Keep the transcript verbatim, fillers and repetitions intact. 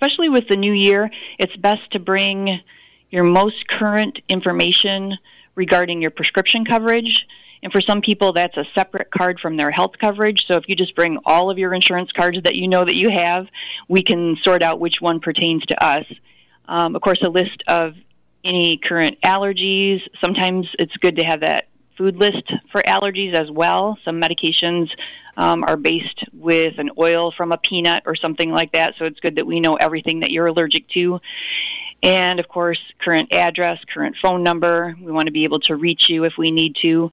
especially with the new year, it's best to bring your most current information regarding your prescription coverage. And for some people, that's a separate card from their health coverage. So if you just bring all of your insurance cards that you know that you have, we can sort out which one pertains to us. Um, of course, a list of any current allergies. Sometimes it's good to have that food list for allergies as well. Some medications um, are based with an oil from a peanut or something like that, so it's good that we know everything that you're allergic to. And, of course, current address, current phone number. We want to be able to reach you if we need to.